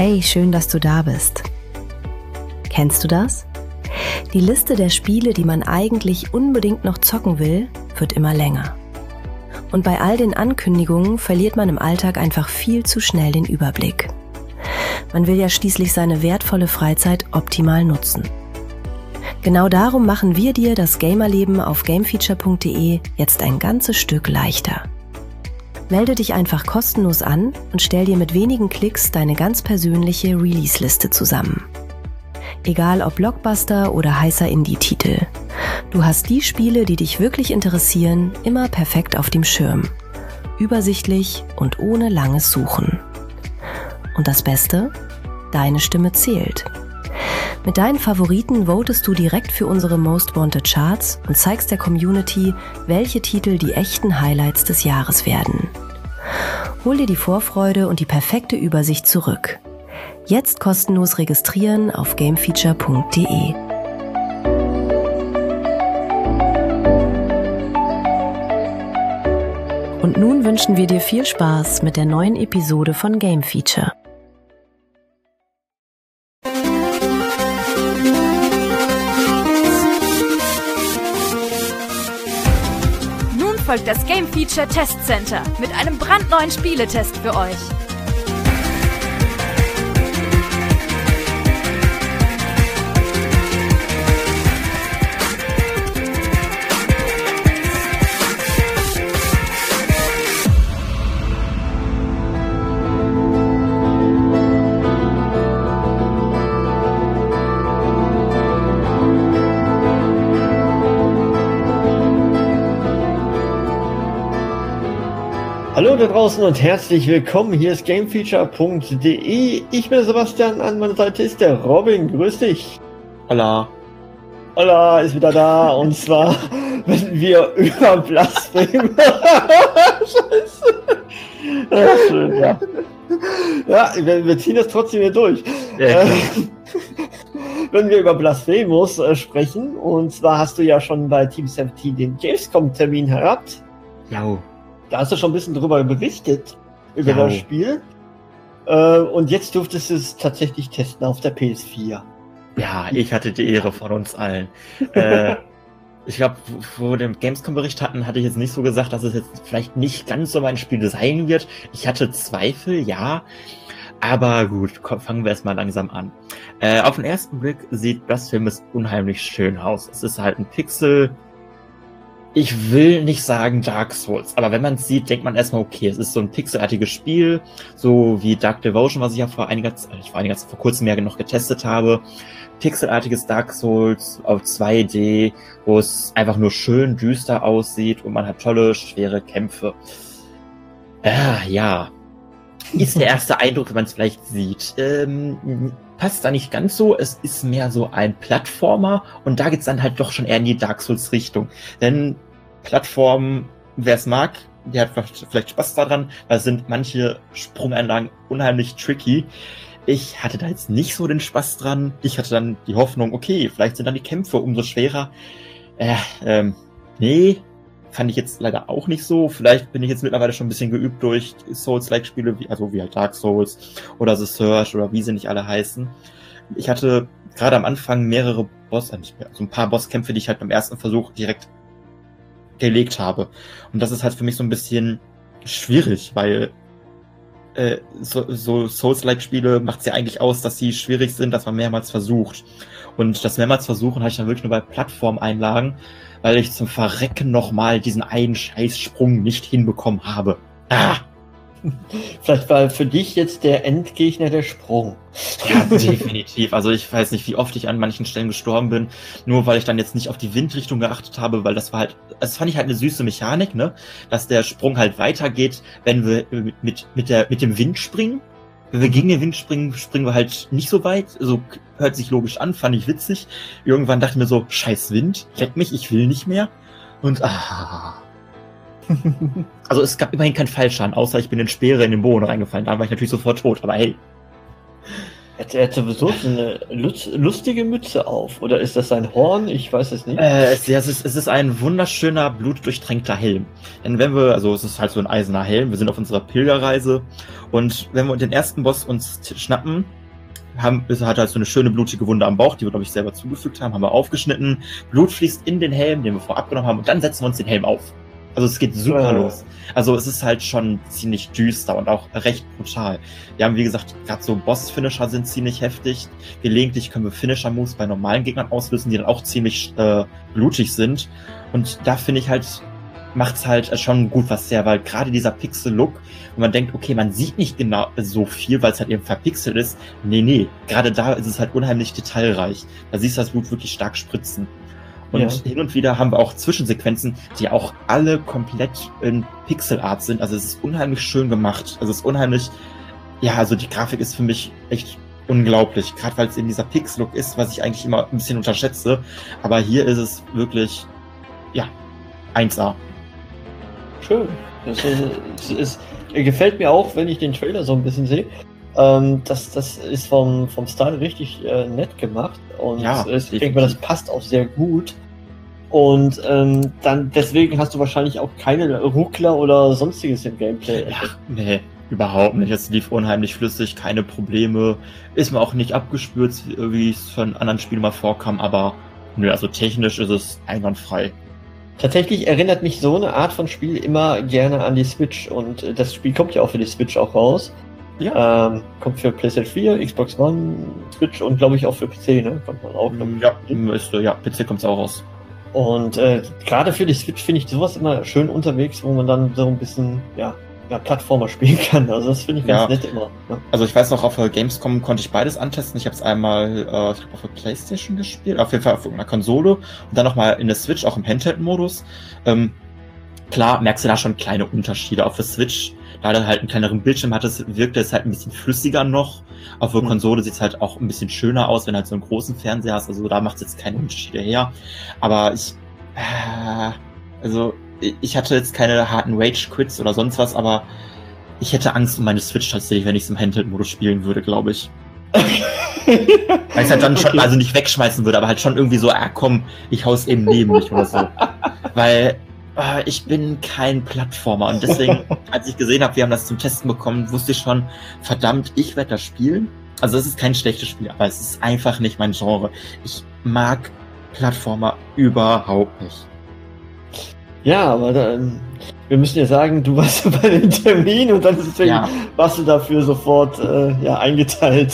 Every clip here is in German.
Hey, schön, dass du da bist. Kennst du das? Die Liste der Spiele, die man eigentlich unbedingt noch zocken will, wird immer länger. Und bei all den Ankündigungen verliert man im Alltag einfach viel zu schnell den Überblick. Man will ja schließlich seine wertvolle Freizeit optimal nutzen. Genau darum machen wir dir das Gamerleben auf gamefeature.de jetzt ein ganzes Stück leichter. Melde dich einfach kostenlos an und stell dir mit wenigen Klicks deine ganz persönliche Release-Liste zusammen. Egal ob Blockbuster oder heißer Indie-Titel. Du hast die Spiele, die dich wirklich interessieren, immer perfekt auf dem Schirm. Übersichtlich und ohne langes Suchen. Und das Beste? Deine Stimme zählt. Mit deinen Favoriten votest du direkt für unsere Most Wanted Charts und zeigst der Community, welche Titel die echten Highlights des Jahres werden. Hol dir die Vorfreude und die perfekte Übersicht zurück. Jetzt kostenlos registrieren auf gamefeature.de. Und nun wünschen wir dir viel Spaß mit der neuen Episode von Game Feature. Folgt das Game Feature Test Center mit einem brandneuen Spieletest für euch. Hallo da draußen und herzlich willkommen, hier ist gamefeature.de. Ich bin Sebastian, an meiner Seite ist der Robin, grüß dich. Hola. Hola, ist wieder da und zwar, wenn wir über Blasphemy... Scheiße. Ja, schön, ja. Ja, wir ziehen das trotzdem hier durch. Ja, wenn wir über Blasphemous sprechen, und zwar hast du ja schon bei Team 17 den Gamescom-Termin gehabt. Ja. Da hast du schon ein bisschen drüber berichtet, über das Spiel. Und jetzt durftest du es tatsächlich testen auf der PS4. Ja, ich hatte die Ehre von uns allen. Ich glaube, wo wir den Gamescom-Bericht hatten, hatte ich jetzt nicht so gesagt, dass es jetzt vielleicht nicht ganz so mein Spiel sein wird. Ich hatte Zweifel, ja. Aber gut, fangen wir erstmal langsam an. Auf den ersten Blick sieht Blasphemous unheimlich schön aus. Es ist halt ein Pixel. Ich will nicht sagen Dark Souls, aber wenn man es sieht, denkt man erstmal, okay, es ist so ein pixelartiges Spiel, so wie Dark Devotion, was ich ja vor kurzem ja noch getestet habe. Pixelartiges Dark Souls auf 2D, wo es einfach nur schön düster aussieht und man hat tolle, schwere Kämpfe. Ja. Ist der erste Eindruck, wenn man es vielleicht sieht. Passt da nicht ganz so. Es ist mehr so ein Plattformer und da geht's dann halt doch schon eher in die Dark Souls Richtung. Denn Plattformen, wer es mag, der hat vielleicht Spaß daran, weil es sind manche Sprungeinlagen unheimlich tricky. Ich hatte da jetzt nicht so den Spaß dran. Ich hatte dann die Hoffnung, okay, vielleicht sind dann die Kämpfe umso schwerer. Nee, fand ich jetzt leider auch nicht so. Vielleicht bin ich jetzt mittlerweile schon ein bisschen geübt durch Souls-like-Spiele, wie halt Dark Souls oder The Surge oder wie sie nicht alle heißen. Ich hatte gerade am Anfang mehrere ein paar Bosskämpfe, die ich halt beim ersten Versuch direkt gelegt habe. Und das ist halt für mich so ein bisschen schwierig, weil so Souls-like-Spiele macht es ja eigentlich aus, dass sie schwierig sind, dass man mehrmals versucht. Und das mehrmals versuchen hatte ich dann wirklich nur bei Plattformeinlagen, weil ich zum Verrecken nochmal diesen einen Scheißsprung nicht hinbekommen habe. Vielleicht war für dich jetzt der Endgegner der Sprung. Ja, definitiv. Also ich weiß nicht, wie oft ich an manchen Stellen gestorben bin, nur weil ich dann jetzt nicht auf die Windrichtung geachtet habe, weil das fand ich halt eine süße Mechanik, ne? Dass der Sprung halt weitergeht, wenn wir mit dem Wind springen. Wenn wir gegen den Wind springen, springen wir halt nicht so weit. Also hört sich logisch an, fand ich witzig. Irgendwann dachte ich mir so, scheiß Wind, leck mich, ich will nicht mehr. Und Also es gab immerhin keinen Fallschaden, außer ich bin in Speere in den Boden reingefallen. Da war ich natürlich sofort tot, aber hey. Er hat sowieso so eine lustige Mütze auf. Oder ist das sein Horn? Ich weiß es nicht. Es ist ein wunderschöner, blutdurchtränkter Helm. Denn es ist halt so ein eiserner Helm, wir sind auf unserer Pilgerreise und wenn wir den ersten Boss uns schnappen, hat halt so eine schöne blutige Wunde am Bauch, die wir, glaube ich, selber zugefügt haben wir aufgeschnitten. Blut fließt in den Helm, den wir vorab genommen haben und dann setzen wir uns den Helm auf. Also es geht super los. Also es ist halt schon ziemlich düster und auch recht brutal. Wir haben, wie gesagt, gerade so Boss-Finisher sind ziemlich heftig. Gelegentlich können wir Finisher-Moves bei normalen Gegnern auslösen, die dann auch ziemlich blutig sind. Und da finde ich halt, macht's halt schon gut was her, weil gerade dieser Pixel-Look, wo man denkt, okay, man sieht nicht genau so viel, weil es halt eben verpixelt ist. Nee, gerade da ist es halt unheimlich detailreich. Da siehst du das Blut wirklich stark spritzen. Und hin und wieder haben wir auch Zwischensequenzen, die auch alle komplett in Pixelart sind. Also es ist unheimlich schön gemacht. Also es ist unheimlich, also die Grafik ist für mich echt unglaublich. Gerade weil es eben dieser Pixel-Look ist, was ich eigentlich immer ein bisschen unterschätze. Aber hier ist es wirklich, 1A. Schön. Das gefällt mir auch, wenn ich den Trailer so ein bisschen sehe. Das ist vom Style richtig nett gemacht. Und ich denke mal, das passt auch sehr gut. Und dann deswegen hast du wahrscheinlich auch keine Ruckler oder sonstiges im Gameplay. Ach, nee, überhaupt nicht. Es lief unheimlich flüssig, keine Probleme. Ist mir auch nicht abgespürt, wie es von anderen Spielen mal vorkam, aber also technisch ist es einwandfrei. Tatsächlich erinnert mich so eine Art von Spiel immer gerne an die Switch und das Spiel kommt ja auch für die Switch auch raus. Ja. Kommt für PlayStation 4, Xbox One, Switch und glaube ich auch für PC, ne? Kommt man auch. PC kommt auch raus. Und gerade für die Switch finde ich sowas immer schön unterwegs, wo man dann so ein bisschen, Plattformer spielen kann. Also das finde ich ganz nett immer. Ja. Also ich weiß noch, auf der Gamescom konnte ich beides antesten. Ich habe es einmal auf der PlayStation gespielt, auf jeden Fall auf einer Konsole und dann nochmal in der Switch, auch im Handheld-Modus. Klar merkst du da schon kleine Unterschiede. Auf der Switch, da du halt einen kleineren Bildschirm hattest, wirkte es halt ein bisschen flüssiger noch. Auf der Konsole sieht es halt auch ein bisschen schöner aus, wenn du halt so einen großen Fernseher hast. Also da macht es jetzt keine Unterschiede her. Aber ich hatte jetzt keine harten Rage-Quits oder sonst was, aber ich hätte Angst um meine Switch tatsächlich, wenn ich es im Handheld-Modus spielen würde, glaube ich. Weil ich es halt dann schon, also nicht wegschmeißen würde, aber halt schon irgendwie so, komm, ich hau's eben neben mich oder so. Weil ich bin kein Plattformer und deswegen, als ich gesehen habe, wir haben das zum Testen bekommen, wusste ich schon, verdammt, ich werde das spielen. Also es ist kein schlechtes Spiel, aber es ist einfach nicht mein Genre. Ich mag Plattformer überhaupt nicht. Ja, aber wir müssen ja sagen, du warst bei dem Termin und dann warst du dafür sofort eingeteilt.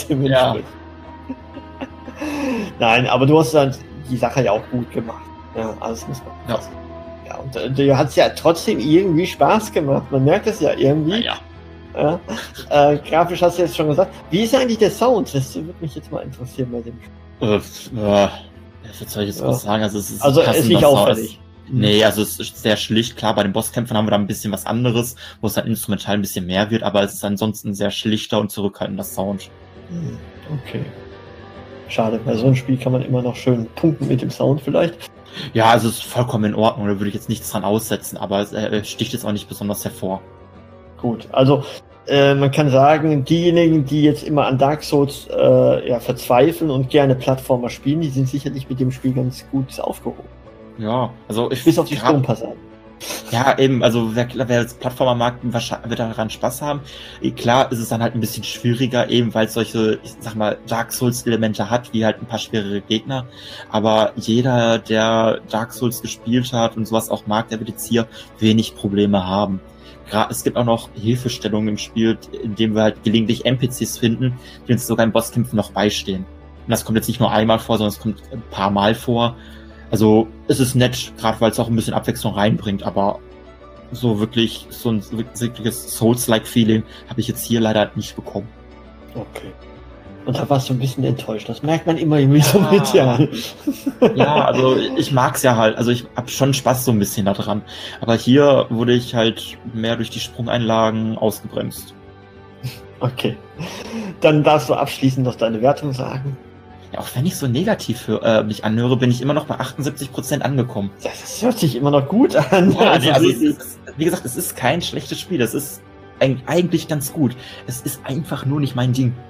Nein, aber du hast dann die Sache ja auch gut gemacht. Ja, alles muss man fassen. Ja, und du hast ja trotzdem irgendwie Spaß gemacht. Man merkt es ja irgendwie. Ja. Grafisch hast du jetzt schon gesagt. Wie ist eigentlich der Sound? Das würde mich jetzt mal interessieren bei dem Spiel. Was soll ich jetzt was sagen? Also es ist nicht auffällig. Nee, also es ist sehr schlicht. Klar, bei den Bosskämpfen haben wir da ein bisschen was anderes, wo es dann instrumental ein bisschen mehr wird, aber es ist ansonsten sehr schlichter und zurückhaltender Sound. Okay. Schade, bei so einem Spiel kann man immer noch schön punkten mit dem Sound vielleicht. Ja, also es ist vollkommen in Ordnung, da würde ich jetzt nichts dran aussetzen, aber es sticht jetzt auch nicht besonders hervor. Gut, also man kann sagen, diejenigen, die jetzt immer an Dark Souls verzweifeln und gerne Plattformer spielen, die sind sicherlich mit dem Spiel ganz gut aufgehoben. Ja, also bis auf die Sturmpassagen. Ja, eben, also wer jetzt Plattformer mag, wird daran Spaß haben. Klar ist es dann halt ein bisschen schwieriger, eben weil es solche, ich sag mal, Dark Souls-Elemente hat, wie halt ein paar schwerere Gegner. Aber jeder, der Dark Souls gespielt hat und sowas auch mag, der wird jetzt hier wenig Probleme haben. Es gibt auch noch Hilfestellungen im Spiel, in dem wir halt gelegentlich NPCs finden, die uns sogar im Bosskämpfen noch beistehen. Und das kommt jetzt nicht nur einmal vor, sondern es kommt ein paar Mal vor. Also es ist nett, gerade weil es auch ein bisschen Abwechslung reinbringt, aber so wirklich so ein wirkliches Souls-like Feeling habe ich jetzt hier leider nicht bekommen. Okay. Und da warst du ein bisschen enttäuscht. Das merkt man immer irgendwie so mit, ja. Ja, also ich mag's ja halt. Also ich hab schon Spaß so ein bisschen da dran. Aber hier wurde ich halt mehr durch die Sprungeinlagen ausgebremst. Okay. Dann darfst du abschließend noch deine Wertung sagen. Ja, auch wenn ich so negativ für mich anhöre, bin ich immer noch bei 78% angekommen. Das hört sich immer noch gut an. Ja, also wie gesagt, es ist kein schlechtes Spiel. Es ist eigentlich ganz gut. Es ist einfach nur nicht mein Ding.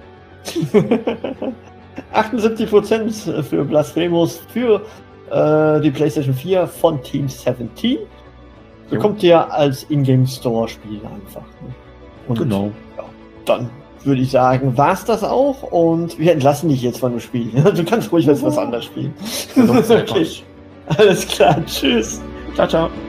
78% für Blasphemous für die PlayStation 4 von Team 17. Bekommt ihr als Ingame-Store-Spiel einfach. Ne? Und Genau. Ja, dann würde ich sagen, war's das auch und wir entlassen dich jetzt von dem Spiel. Du kannst ruhig was anderes spielen. Okay. Alles klar, tschüss. Ciao, ciao.